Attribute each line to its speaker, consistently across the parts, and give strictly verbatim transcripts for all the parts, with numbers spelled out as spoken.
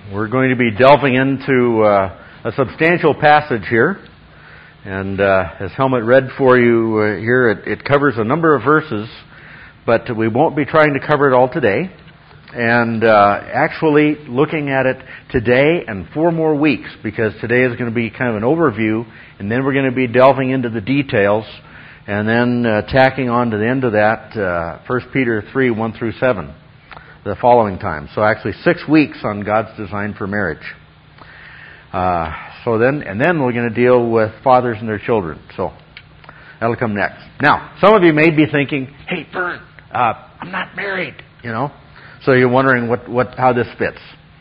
Speaker 1: We're going to be delving into uh, a substantial passage here. And uh, as Helmut read for you uh, here, it, it covers a number of verses, but we won't be trying to cover it all today. And uh, actually looking at it today and four more weeks, because today is going to be kind of an overview, and then we're going to be delving into the details, and then uh, tacking on to the end of that, uh, First Peter three, one through seven, the following time. So actually six weeks on God's design for marriage. Uh, so then, and then we're going to deal with fathers and their children. So that'll come next. Now, some of you may be thinking, "Hey, Vern, uh, I'm not married," you know. So you're wondering what, what how this fits.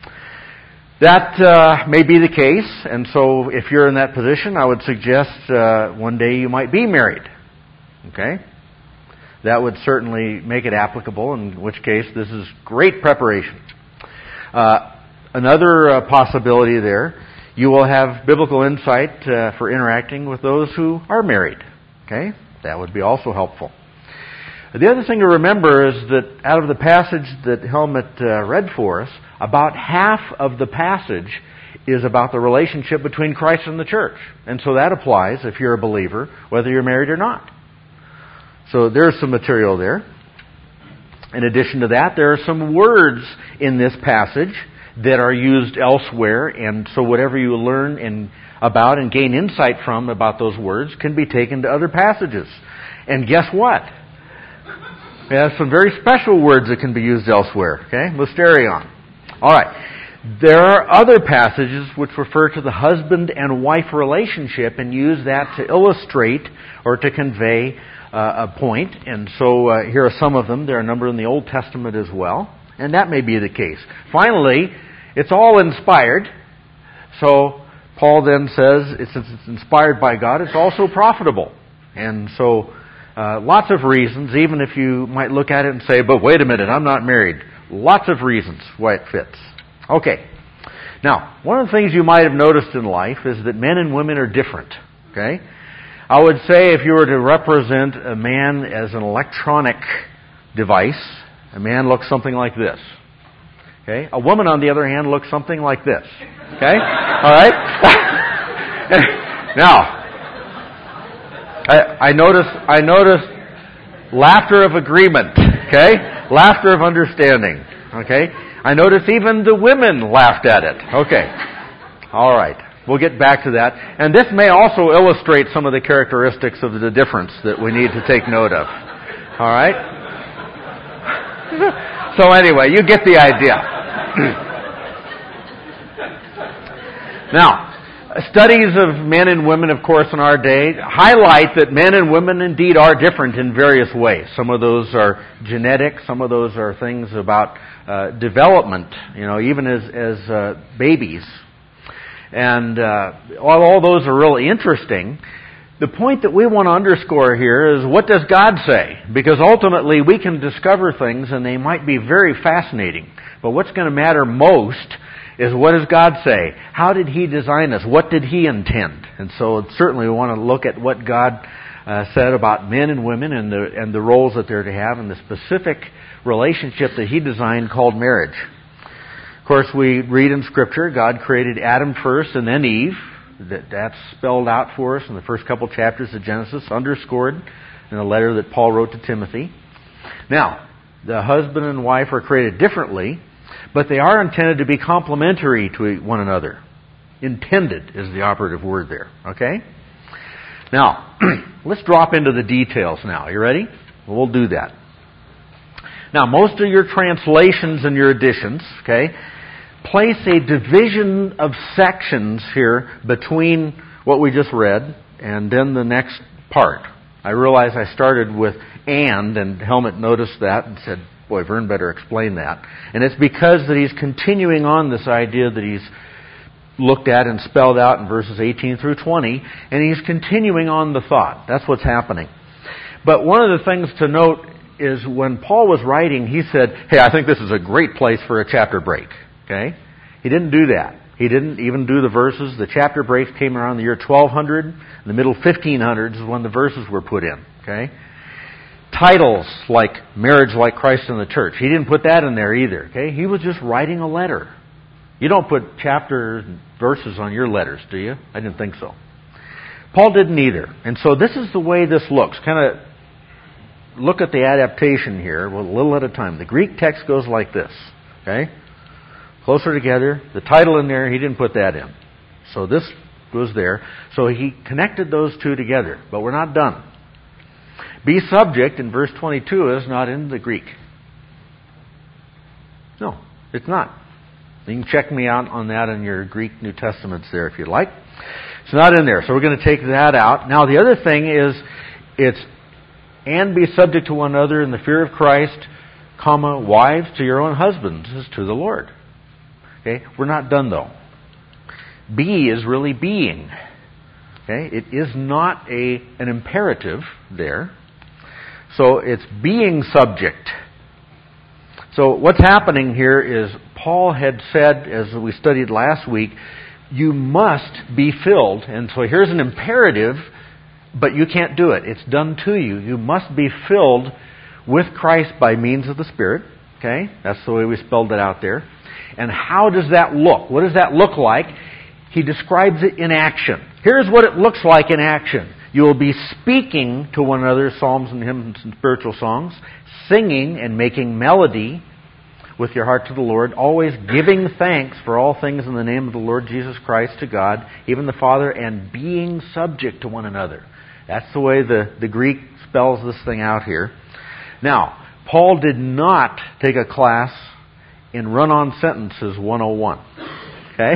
Speaker 1: That uh, may be the case, and so if you're in that position, I would suggest uh, one day you might be married. Okay? That would certainly make it applicable, in which case this is great preparation. Uh, another uh, possibility there, you will have biblical insight uh, for interacting with those who are married. Okay? That would be also helpful. The other thing to remember is that out of the passage that Helmut uh, read for us, about half of the passage is about the relationship between Christ and the church. And so that applies if you're a believer, whether you're married or not. So there's some material there. In addition to that, there are some words in this passage that are used elsewhere, and so whatever you learn in, about and gain insight from about those words can be taken to other passages. And guess what? We have some very special words that can be used elsewhere. Okay? Mysterion. All right. There are other passages which refer to the husband and wife relationship and use that to illustrate or to convey uh, a point. And so uh, here are some of them. There are a number in the Old Testament as well. And that may be the case. Finally, it's all inspired. So Paul then says, since it's inspired by God, it's also profitable. And so uh, lots of reasons, even if you might look at it and say, but wait a minute, I'm not married. Lots of reasons why it fits. Okay. Now, one of the things you might have noticed in life is that men and women are different. Okay? I would say if you were to represent a man as an electronic device, a man looks something like this. Okay? A woman, on the other hand, looks something like this. Okay? All right? Now, I, I notice I notice laughter of agreement. Okay? Laughter of understanding. Okay? I notice even the women laughed at it. Okay. All right. We'll get back to that. And this may also illustrate some of the characteristics of the difference that we need to take note of. All right? So anyway, you get the idea. Now, studies of men and women, of course, in our day highlight that men and women indeed are different in various ways. Some of those are genetic. Some of those are things about uh, development, you know, even as, as uh, babies. And uh, all, all those are really interesting. The point that we want to underscore here is, what does God say? Because ultimately we can discover things and they might be very fascinating. But what's going to matter most is, what does God say? How did He design us? What did He intend? And so certainly we want to look at what God uh, said about men and women and the and the roles that they're to have and the specific relationship that He designed called marriage. Of course, we read in Scripture, God created Adam first and then Eve. That, that's spelled out for us in the first couple chapters of Genesis, underscored in a letter that Paul wrote to Timothy. Now, the husband and wife are created differently, but they are intended to be complementary to one another. Intended is the operative word there. Okay? Now, let's drop into the details now. You ready? Well, we'll do that. Now, most of your translations and your editions, okay, place a division of sections here between what we just read and then the next part. I realize I started with and, and Helmut noticed that and said, boy, Vern better explain that. And it's because that he's continuing on this idea that he's looked at and spelled out in verses eighteen through twenty, and he's continuing on the thought. That's what's happening. But one of the things to note is when Paul was writing, he said, hey, I think this is a great place for a chapter break. Okay? He didn't do that. He didn't even do the verses. The chapter breaks came around the year twelve hundred. In the middle fifteen hundreds is when the verses were put in. Okay? Titles like marriage like Christ and the church. He didn't put that in there either. Okay? He was just writing a letter. You don't put chapter verses on your letters, do you? I didn't think so. Paul didn't either. And so this is the way this looks. Kind of look at the adaptation here, a little at a time. The Greek text goes like this. Okay? Closer together. The title in there, he didn't put that in. So this goes there. So he connected those two together. But we're not done. Be subject in verse twenty-two is not in the Greek. No, it's not. You can check me out on that in your Greek New Testaments there if you'd like. It's not in there. So we're going to take that out. Now the other thing is it's and be subject to one another in the fear of Christ, comma, wives to your own husbands as to the Lord. Okay? We're not done though. Be is really being. Okay? It is not a an imperative there. So it's being subject. So what's happening here is Paul had said, as we studied last week, you must be filled. And so here's an imperative, but you can't do it. It's done to you. You must be filled with Christ by means of the Spirit. Okay? That's the way we spelled it out there. And how does that look? What does that look like? He describes it in action. Here's what it looks like in action. You will be speaking to one another, psalms and hymns and spiritual songs, singing and making melody with your heart to the Lord, always giving thanks for all things in the name of the Lord Jesus Christ to God, even the Father, and being subject to one another. That's the way the, the Greek spells this thing out here. Now, Paul did not take a class in Run-On Sentences one oh one. Okay?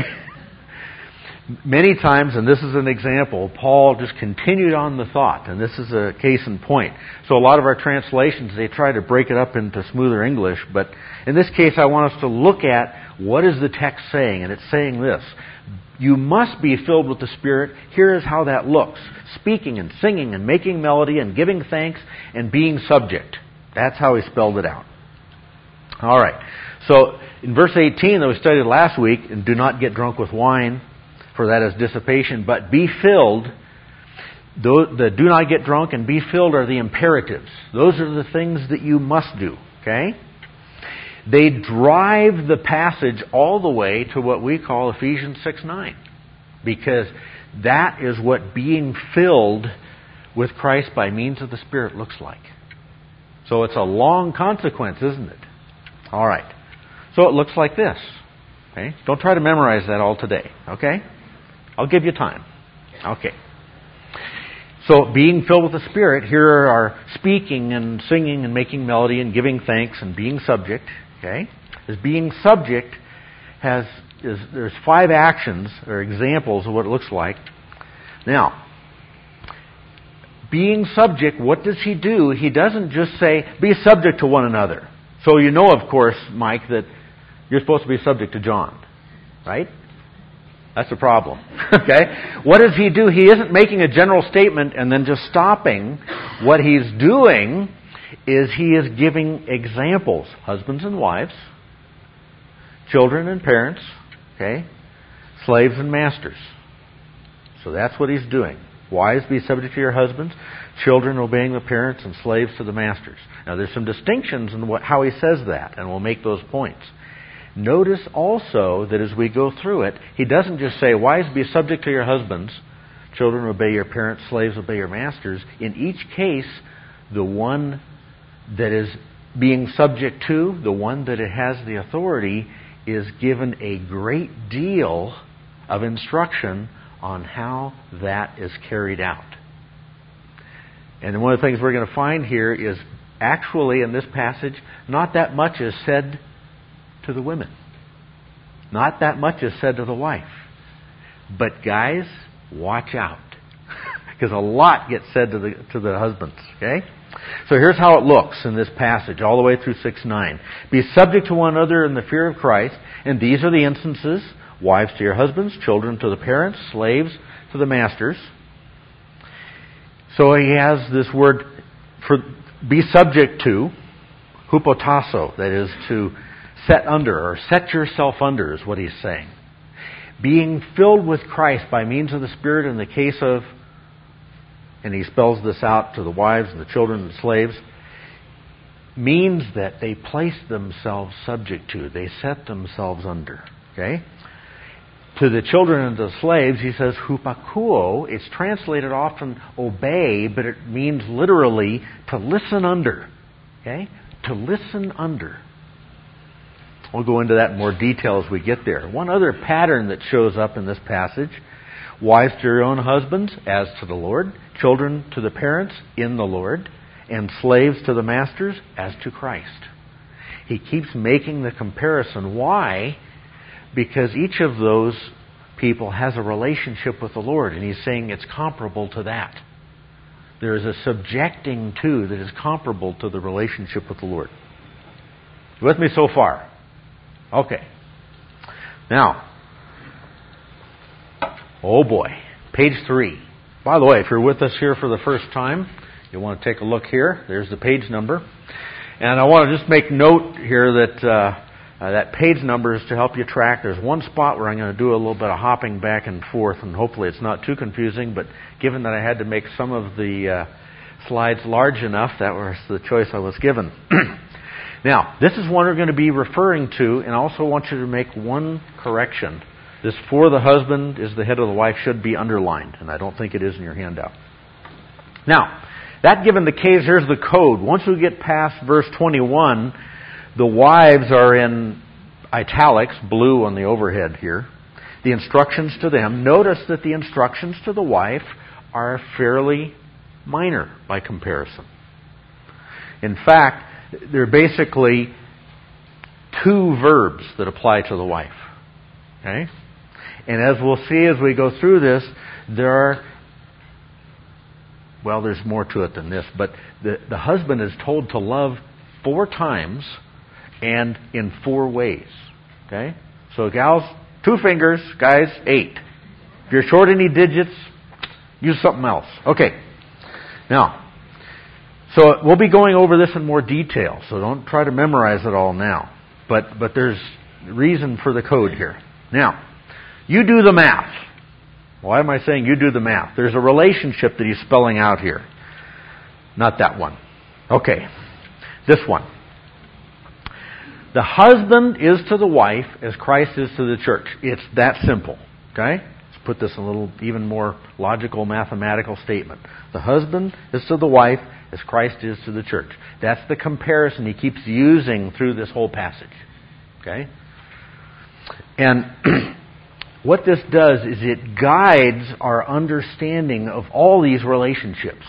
Speaker 1: Many times, and this is an example, Paul just continued on the thought, and this is a case in point. So a lot of our translations, they try to break it up into smoother English, but in this case I want us to look at what is the text saying, and it's saying this. You must be filled with the Spirit. Here is how that looks. Speaking and singing and making melody and giving thanks and being subject. That's how he spelled it out. All right. So in verse eighteen that we studied last week, and do not get drunk with wine, for that is dissipation, but be filled. The do not get drunk and be filled are the imperatives. Those are the things that you must do. Okay? They drive the passage all the way to what we call Ephesians six nine. Because that is what being filled with Christ by means of the Spirit looks like. So it's a long consequence, isn't it? All right. So it looks like this. Okay? Don't try to memorize that all today. Okay? I'll give you time. Okay. So being filled with the Spirit, here are speaking and singing and making melody and giving thanks and being subject. Okay? As being subject has is there's five actions or examples of what it looks like. Now, being subject, what does he do? He doesn't just say, be subject to one another. So you know, of course, Mike, that you're supposed to be subject to John. Right? That's a problem. Okay? What does he do? He isn't making a general statement and then just stopping. What he's doing is he is giving examples. Husbands and wives. Children and parents. Okay? Slaves and masters. So that's what he's doing. Wives, be subject to your husbands. Children obeying the parents, and slaves to the masters. Now there's some distinctions in what, how he says that, and we'll make those points. Notice also that as we go through it, he doesn't just say, wives, be subject to your husbands, children, obey your parents, slaves, obey your masters. In each case, the one that is being subject to, the one that it has the authority, is given a great deal of instruction on how that is carried out. And one of the things we're going to find here is actually in this passage, not that much is said to the women. Not that much is said to the wife. But guys, watch out. Because a lot gets said to the to the husbands. Okay? So here's how it looks in this passage, all the way through six nine. Be subject to one another in the fear of Christ. And these are the instances. Wives to your husbands, children to the parents, slaves to the masters. So he has this word for be subject to, hupotasso, that is to set under, or set yourself under, is what he's saying. Being filled with Christ by means of the Spirit in the case of, and he spells this out to the wives and the children and the slaves, means that they place themselves subject to, they set themselves under. Okay? To the children and the slaves, he says, hupakuo. It's translated often obey, but it means literally to listen under. Okay? To listen under. We'll go into that in more detail as we get there. One other pattern that shows up in this passage: wives to your own husbands, as to the Lord; children to the parents, in the Lord; and slaves to the masters, as to Christ. He keeps making the comparison. Why? Because each of those people has a relationship with the Lord, and he's saying it's comparable to that. There is a subjecting to that is comparable to the relationship with the Lord. You with me so far? Okay. Now, oh boy, page three. By the way, if you're with us here for the first time, you want to take a look here. There's the page number. And I want to just make note here that uh, uh, that page number is to help you track. There's one spot where I'm going to do a little bit of hopping back and forth, and hopefully it's not too confusing, but given that I had to make some of the uh, slides large enough, that was the choice I was given. Now, this is one we're going to be referring to, and I also want you to make one correction. This "for the husband is the head of the wife" should be underlined, and I don't think it is in your handout. Now, that given the case, here's the code. Once we get past verse twenty-one, the wives are in italics, blue on the overhead here. The instructions to them. Notice that the instructions to the wife are fairly minor by comparison. In fact, they're basically two verbs that apply to the wife. Okay? And as we'll see as we go through this, there are, well, there's more to it than this, but the, the husband is told to love four times and in four ways. Okay? So gals, two fingers, guys, eight. If you're short any digits, use something else. Okay. Now, so we'll be going over this in more detail, so don't try to memorize it all now. But but there's reason for the code here. Now, you do the math. Why am I saying you do the math? There's a relationship that he's spelling out here. Not that one. Okay. This one. The husband is to the wife as Christ is to the church. It's that simple. Okay? Let's put this in a little even more logical, mathematical statement. The husband is to the wife as Christ is to the church. That's the comparison he keeps using through this whole passage. Okay? And what this does is it guides our understanding of all these relationships.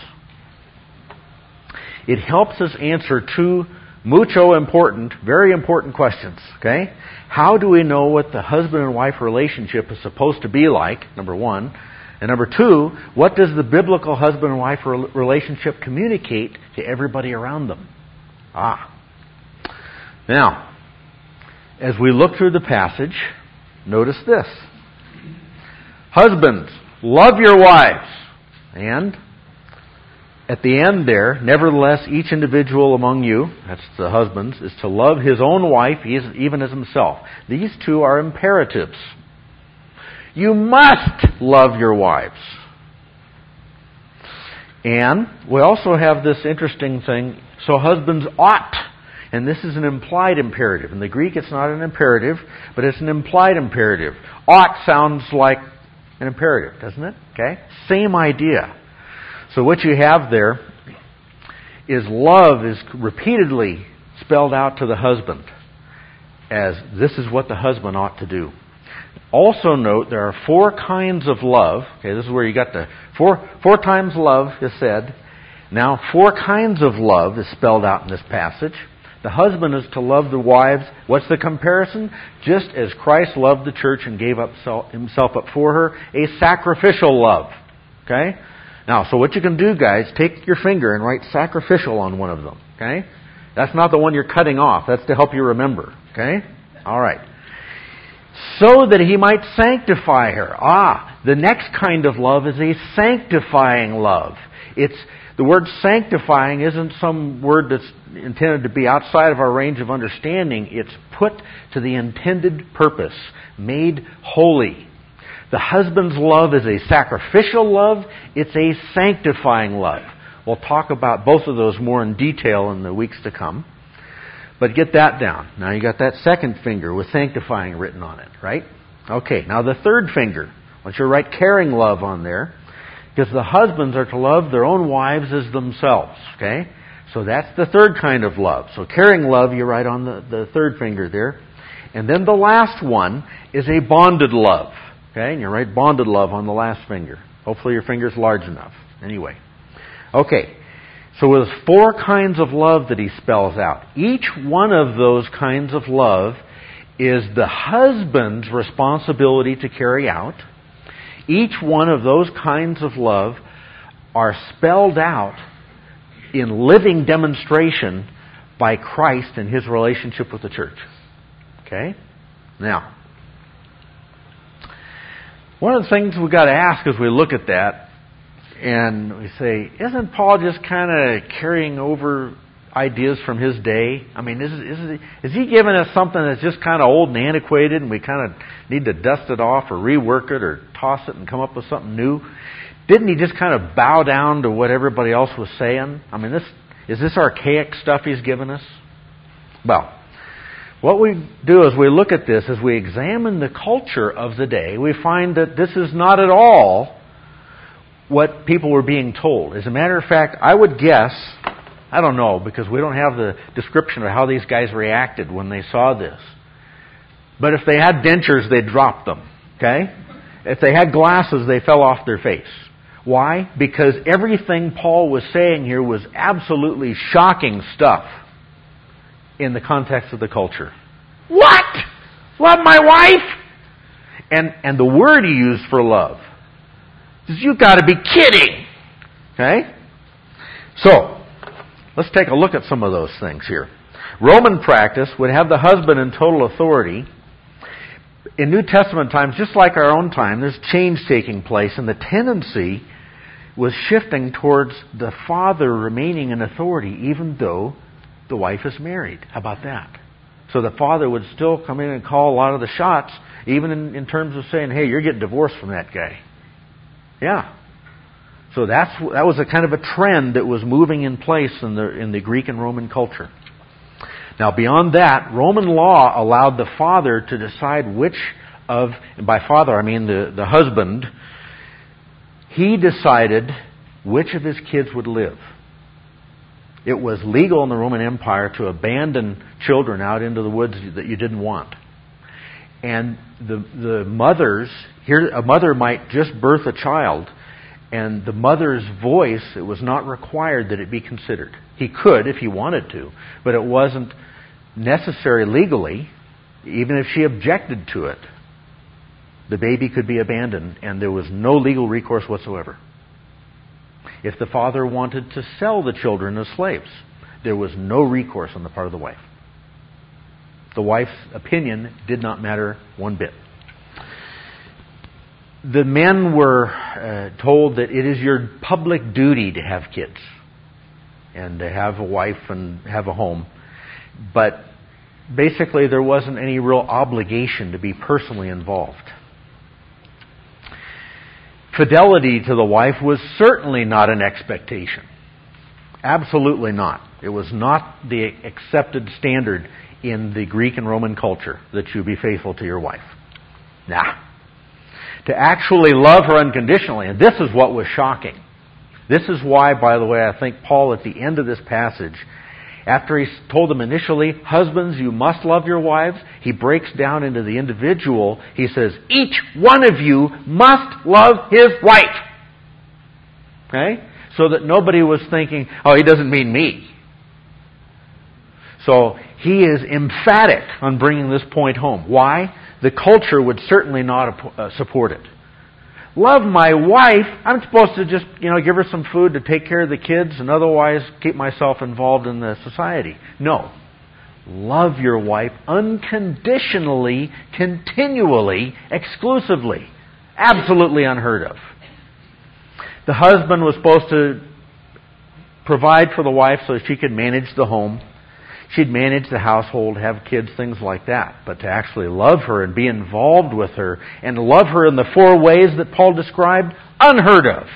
Speaker 1: It helps us answer two mucho important, very important questions. Okay? How do we know what the husband and wife relationship is supposed to be like, number one? And number two, what does the biblical husband and wife relationship communicate to everybody around them? Ah. Now, as we look through the passage, notice this. Husbands, love your wives. And at the end there, nevertheless, each individual among you, that's the husbands, is to love his own wife even as himself. These two are imperatives. You must love your wives. And we also have this interesting thing, so husbands ought. And this is an implied imperative. In the Greek, it's not an imperative, but it's an implied imperative. Ought sounds like an imperative, doesn't it? Okay? Same idea. So what you have there is love is repeatedly spelled out to the husband as this is what the husband ought to do. Also note there are four kinds of love. Okay, this is where you got the four four times love is said. Now four kinds of love is spelled out in this passage. The husband is to love the wives. What's the comparison? Just as Christ loved the church and gave up himself up for her, a sacrificial love. Okay? Now, so what you can do, guys, take your finger and write sacrificial on one of them. Okay? That's not the one you're cutting off. That's to help you remember. Okay? All right. So that he might sanctify her. Ah, the next kind of love is a sanctifying love. It's the word sanctifying isn't some word that's intended to be outside of our range of understanding. It's put to the intended purpose, made holy. The husband's love is a sacrificial love. It's a sanctifying love. We'll talk about both of those more in detail in the weeks to come. But get that down. Now you got that second finger with sanctifying written on it, right? Okay, now the third finger. I want you to write caring love on there, because the husbands are to love their own wives as themselves, okay? So that's the third kind of love. So caring love, you write on the, the third finger there. And then the last one is a bonded love, okay? And you write bonded love on the last finger. Hopefully your finger's large enough. Anyway. Okay. So there's four kinds of love that he spells out. Each one of those kinds of love is the husband's responsibility to carry out. Each one of those kinds of love are spelled out in living demonstration by Christ and His relationship with the church. Okay? Now, one of the things we've got to ask as we look at that, and we say, isn't Paul just kind of carrying over ideas from his day? I mean, is, is, is he giving us something that's just kind of old and antiquated and we kind of need to dust it off or rework it or toss it and come up with something new? Didn't he just kind of bow down to what everybody else was saying? I mean, this is this archaic stuff he's given us? Well, what we do as we look at this, as we examine the culture of the day, we find that this is not at all what people were being told. As a matter of fact, I would guess, I don't know, because we don't have the description of how these guys reacted when they saw this. But if they had dentures, they dropped them. Okay? If they had glasses, they fell off their face. Why? Because everything Paul was saying here was absolutely shocking stuff in the context of the culture. What? Love my wife? And and the word he used for love is, you've got to be kidding. Okay? So, let's take a look at some of those things here. Roman practice would have the husband in total authority. In New Testament times, just like our own time, there's change taking place, and the tendency was shifting towards the father remaining in authority even though the wife is married. How about that? So the father would still come in and call a lot of the shots, even in, in terms of saying, hey, you're getting divorced from that guy. Yeah. So that's that was a kind of a trend that was moving in place in the in the Greek and Roman culture. Now, beyond that, Roman law allowed the father to decide which of, and by father I mean the, the husband, he decided which of his kids would live. It was legal in the Roman Empire to abandon children out into the woods that you didn't want. And the the mothers, here a mother might just birth a child, and the mother's voice, it was not required that it be considered. He could if he wanted to, but it wasn't necessary legally. Even if she objected to it, the baby could be abandoned, and there was no legal recourse whatsoever. If the father wanted to sell the children as slaves, there was no recourse on the part of the wife. The wife's opinion did not matter one bit. The men were uh, told that it is your public duty to have kids and to have a wife and have a home. But basically there wasn't any real obligation to be personally involved. Fidelity to the wife was certainly not an expectation. Absolutely not. It was not the accepted standard in the Greek and Roman culture that you be faithful to your wife. Nah. To actually love her unconditionally, and this is what was shocking. This is why, by the way, I think Paul at the end of this passage, after he told them initially, husbands, you must love your wives, he breaks down into the individual. He says, each one of you must love his wife. Okay? So that nobody was thinking, oh, he doesn't mean me. So he is emphatic on bringing this point home. Why? The culture would certainly not uh, support it. Love my wife. I'm supposed to just, you know, give her some food to take care of the kids and otherwise keep myself involved in the society. No. Love your wife unconditionally, continually, exclusively. Absolutely unheard of. The husband was supposed to provide for the wife so she could manage the home. She'd manage the household, have kids, things like that. But to actually love her and be involved with her and love her in the four ways that Paul described, unheard of.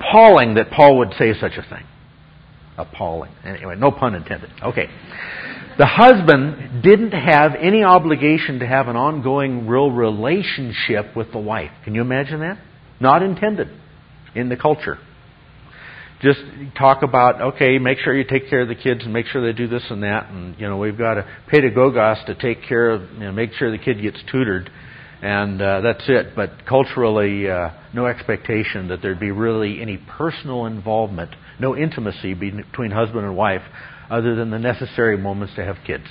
Speaker 1: Appalling that Paul would say such a thing. Appalling. Anyway, no pun intended. Okay. The husband didn't have any obligation to have an ongoing real relationship with the wife. Can you imagine that? Not intended in the culture. Just talk about, okay, make sure you take care of the kids and make sure they do this and that. And, you know, we've got a pedagogos to take care of, you know, make sure the kid gets tutored. And uh, that's it. But culturally, uh, no expectation that there'd be really any personal involvement, no intimacy between husband and wife, other than the necessary moments to have kids.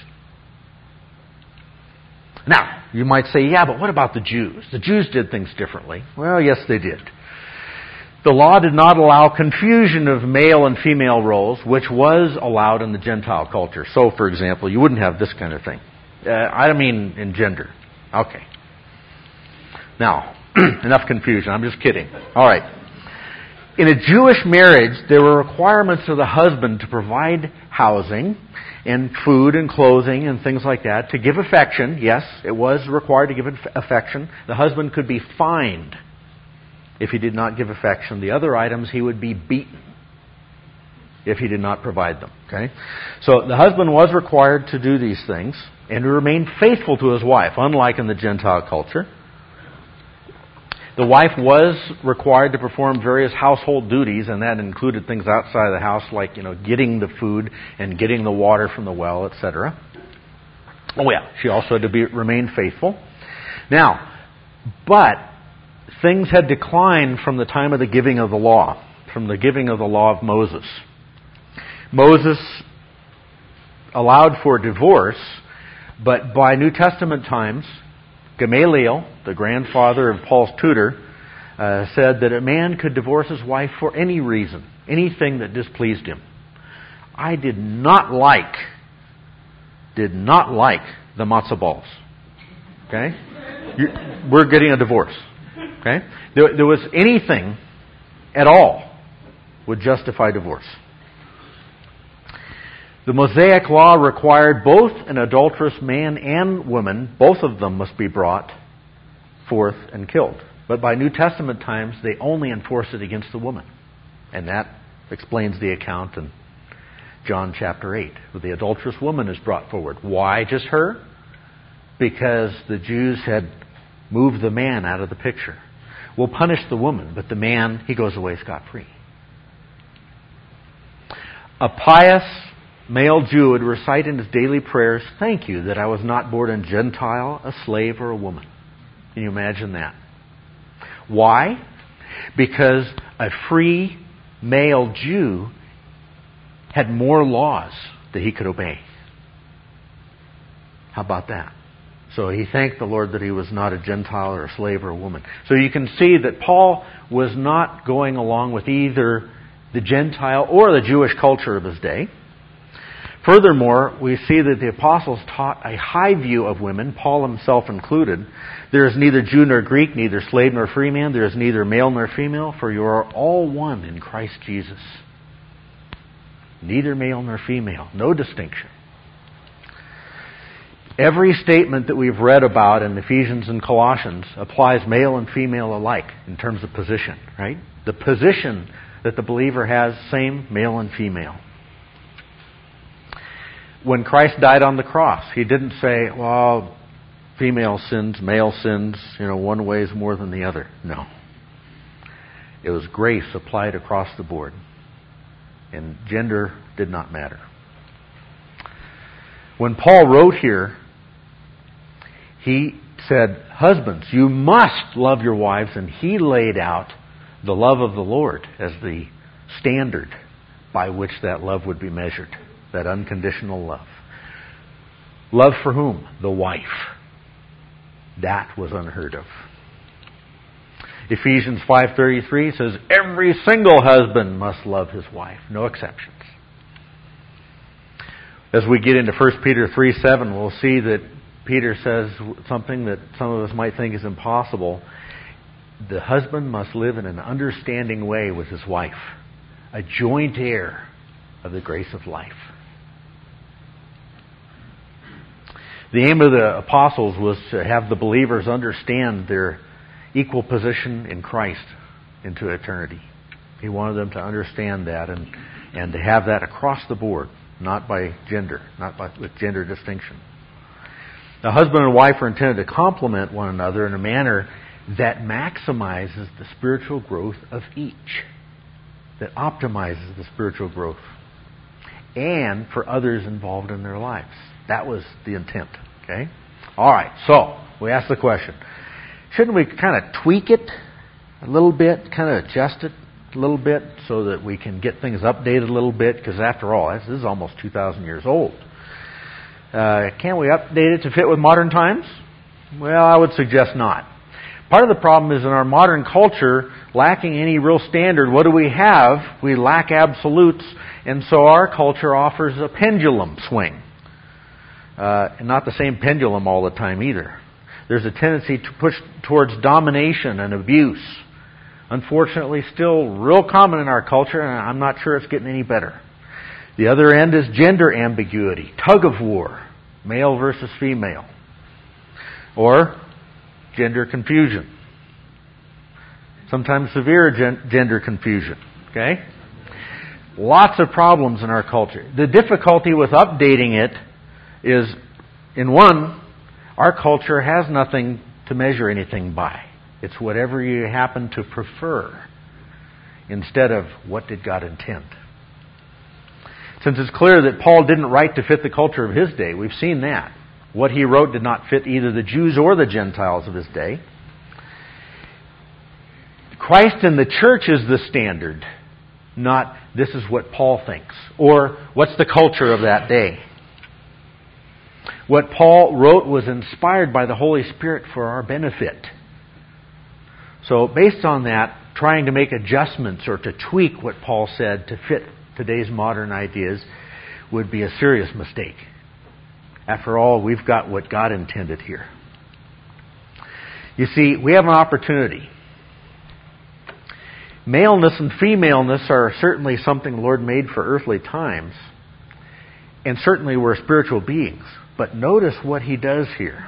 Speaker 1: Now, you might say, yeah, but what about the Jews? The Jews did things differently. Well, yes, they did. The law did not allow confusion of male and female roles, which was allowed in the Gentile culture. So, for example, you wouldn't have this kind of thing. Uh, I don't mean in gender. Okay. Now, enough confusion. I'm just kidding. All right. In a Jewish marriage, there were requirements of the husband to provide housing and food and clothing and things like that. To give affection, yes, it was required to give affection. The husband could be fined if he did not give affection. The other items, he would be beaten if he did not provide them. Okay, so the husband was required to do these things and to remain faithful to his wife, unlike in the Gentile culture. The wife was required to perform various household duties, and that included things outside of the house, like, you know, getting the food and getting the water from the well, et cetera. Oh yeah, she also had to be remain faithful. Now, but things had declined from the time of the giving of the law, from the giving of the law of Moses. Moses allowed for divorce, but by New Testament times, Gamaliel, the grandfather of Paul's tutor, uh, said that a man could divorce his wife for any reason, anything that displeased him. I did not like, did not like the matzo balls. Okay? You, we're getting a divorce. Okay? There, there was anything at all would justify divorce. The Mosaic law required both an adulterous man and woman, both of them must be brought forth and killed. But by New Testament times, they only enforce it against the woman. And that explains the account in John chapter eight, where the adulterous woman is brought forward. Why just her? Because the Jews had moved the man out of the picture. We'll punish the woman, but the man, he goes away scot-free. A pious male Jew would recite in his daily prayers, "Thank you that I was not born a Gentile, a slave, or a woman." Can you imagine that? Why? Because a free male Jew had more laws that he could obey. How about that? So he thanked the Lord that he was not a Gentile or a slave or a woman. So you can see that Paul was not going along with either the Gentile or the Jewish culture of his day. Furthermore, we see that the apostles taught a high view of women, Paul himself included. There is neither Jew nor Greek, neither slave nor free man. There is neither male nor female, for you are all one in Christ Jesus. Neither male nor female. No distinction. Every statement that we've read about in Ephesians and Colossians applies male and female alike in terms of position, right? The position that the believer has, same male and female. When Christ died on the cross, He didn't say, well, female sins, male sins, you know, one way is more than the other. No. It was grace applied across the board. And gender did not matter. When Paul wrote here, he said, husbands, you must love your wives, and he laid out the love of the Lord as the standard by which that love would be measured. That unconditional love. Love for whom? The wife. That was unheard of. Ephesians five thirty-three says, every single husband must love his wife. No exceptions. As we get into First Peter three seven, we'll see that Peter says something that some of us might think is impossible. The husband must live in an understanding way with his wife. A joint heir of the grace of life. The aim of the apostles was to have the believers understand their equal position in Christ into eternity. He wanted them to understand that and, and to have that across the board. not by gender, not by, with gender distinction. The husband and wife are intended to complement one another in a manner that maximizes the spiritual growth of each, that optimizes the spiritual growth, and for others involved in their lives. That was the intent. Okay? All right, so we ask the question, shouldn't we kind of tweak it a little bit, kind of adjust it a little bit so that we can get things updated a little bit? Because after all, this is almost two thousand years old. Uh, can we update it to fit with modern times? Well, I would suggest not. Part of the problem is in our modern culture, lacking any real standard, what do we have? We lack absolutes, and so our culture offers a pendulum swing. Uh, and not the same pendulum all the time either. There's a tendency to push towards domination and abuse. Unfortunately, still real common in our culture, and I'm not sure it's getting any better. The other end is gender ambiguity, tug of war, male versus female, or gender confusion. Sometimes severe gen- gender confusion. Okay? Lots of problems in our culture. The difficulty with updating it is, in one, our culture has nothing to measure anything by. It's whatever you happen to prefer, instead of what did God intend. Since it's clear that Paul didn't write to fit the culture of his day, we've seen that. What he wrote did not fit either the Jews or the Gentiles of his day. Christ in the church is the standard, not this is what Paul thinks, or what's the culture of that day. What Paul wrote was inspired by the Holy Spirit for our benefit. So based on that, trying to make adjustments or to tweak what Paul said to fit today's modern ideas would be a serious mistake. After all, we've got what God intended here. You see, we have an opportunity. Maleness and femaleness are certainly something the Lord made for earthly times, and certainly we're spiritual beings. But notice what he does here.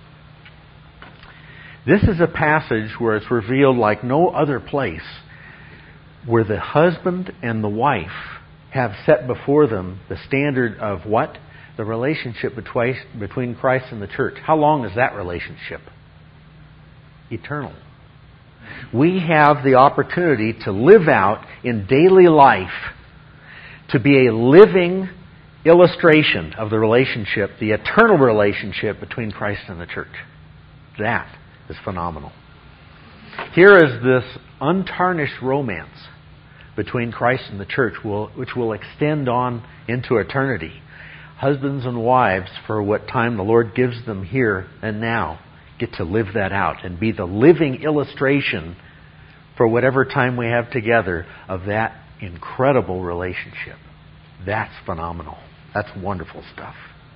Speaker 1: This is a passage where it's revealed like no other place, where the husband and the wife have set before them the standard of what? The relationship between Christ and the church. How long is that relationship? Eternal. We have the opportunity to live out in daily life, to be a living illustration of the relationship, the eternal relationship between Christ and the church. That is phenomenal. Here is this untarnished romance between Christ and the church, which will extend on into eternity. Husbands and wives, for what time the Lord gives them here and now, get to live that out and be the living illustration for whatever time we have together of that incredible relationship. That's phenomenal. That's wonderful stuff.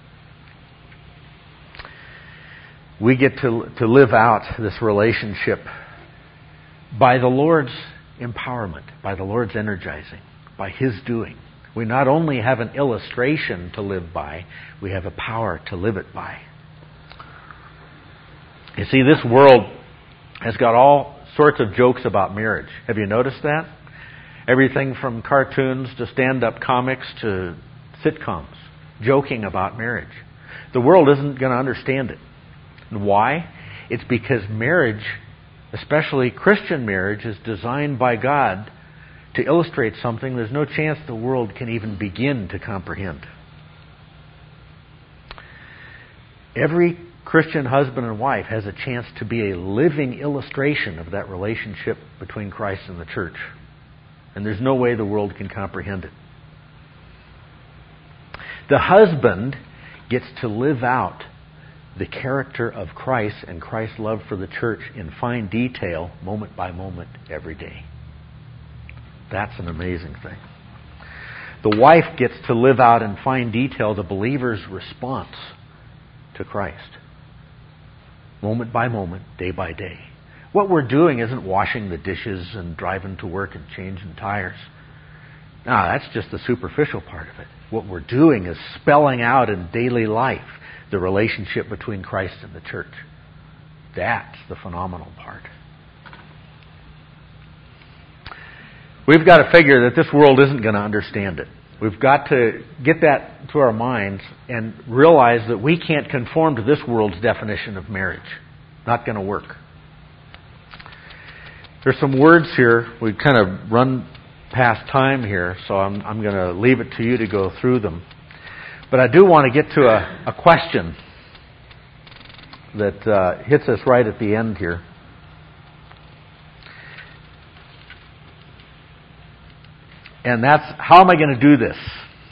Speaker 1: We get to, to live out this relationship by the Lord's empowerment, by the Lord's energizing, by His doing. We not only have an illustration to live by, we have a power to live it by. You see, this world has got all sorts of jokes about marriage. Have you noticed that? Everything from cartoons to stand-up comics to sitcoms, joking about marriage. The world isn't going to understand it. And why? It's because marriage, especially Christian marriage, is designed by God to illustrate something there's no chance the world can even begin to comprehend. Every Christian husband and wife has a chance to be a living illustration of that relationship between Christ and the church. And there's no way the world can comprehend it. The husband gets to live out the character of Christ and Christ's love for the church in fine detail, moment by moment, every day. That's an amazing thing. The wife gets to live out in fine detail the believer's response to Christ. Moment by moment, day by day. What we're doing isn't washing the dishes and driving to work and changing tires. No, that's just the superficial part of it. What we're doing is spelling out in daily life the relationship between Christ and the church. That's the phenomenal part. We've got to figure that this world isn't going to understand it. We've got to get that to our minds and realize that we can't conform to this world's definition of marriage. Not going to work. There's some words here. We've kind of run past time here, so I'm, I'm going to leave it to you to go through them. But I do want to get to a, a question that uh, hits us right at the end here. And that's, how am I going to do this?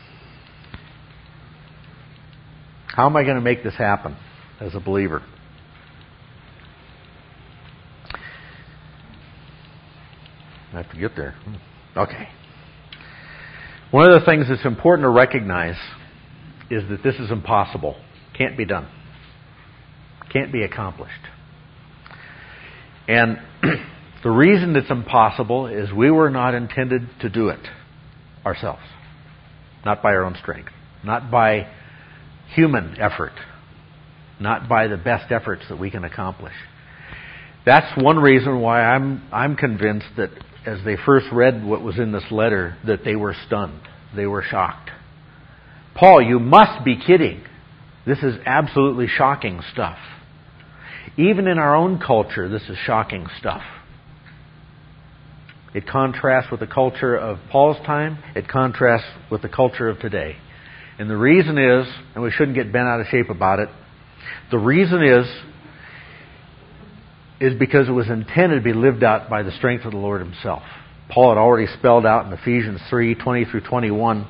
Speaker 1: How am I going to make this happen as a believer? I have to get there. Okay. One of the things that's important to recognize is that this is impossible. Can't be done. Can't be accomplished. And the reason it's impossible is we were not intended to do it ourselves. Not by our own strength. Not by human effort. Not by the best efforts that we can accomplish. That's one reason why I'm I'm convinced that as they first read what was in this letter, that they were stunned. They were shocked. Paul, you must be kidding. This is absolutely shocking stuff. Even in our own culture, this is shocking stuff. It contrasts with the culture of Paul's time. It contrasts with the culture of today. And the reason is, and we shouldn't get bent out of shape about it, the reason is, is because it was intended to be lived out by the strength of the Lord Himself. Paul had already spelled out in Ephesians three, twenty through twenty-one,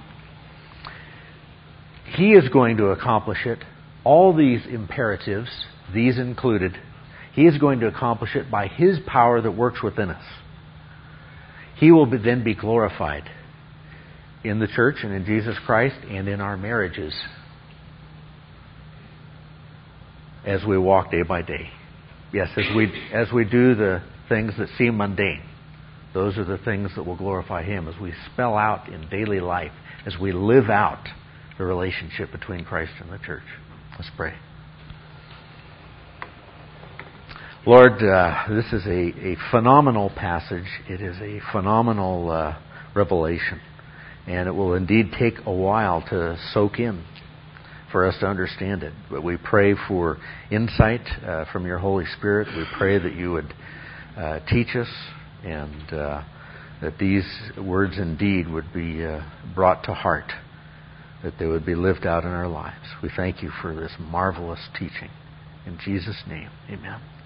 Speaker 1: He is going to accomplish it. All these imperatives, these included, He is going to accomplish it by His power that works within us. He will be, then be glorified in the church and in Jesus Christ and in our marriages as we walk day by day. Yes, as we as we do the things that seem mundane, those are the things that will glorify Him as we spell out in daily life, as we live out the relationship between Christ and the church. Let's pray. Lord, uh, this is a, a phenomenal passage. It is a phenomenal uh, revelation. And it will indeed take a while to soak in for us to understand it. But we pray for insight uh, from your Holy Spirit. We pray that you would uh, teach us and uh, that these words indeed would be uh, brought to heart, that they would be lived out in our lives. We thank you for this marvelous teaching. In Jesus' name, amen.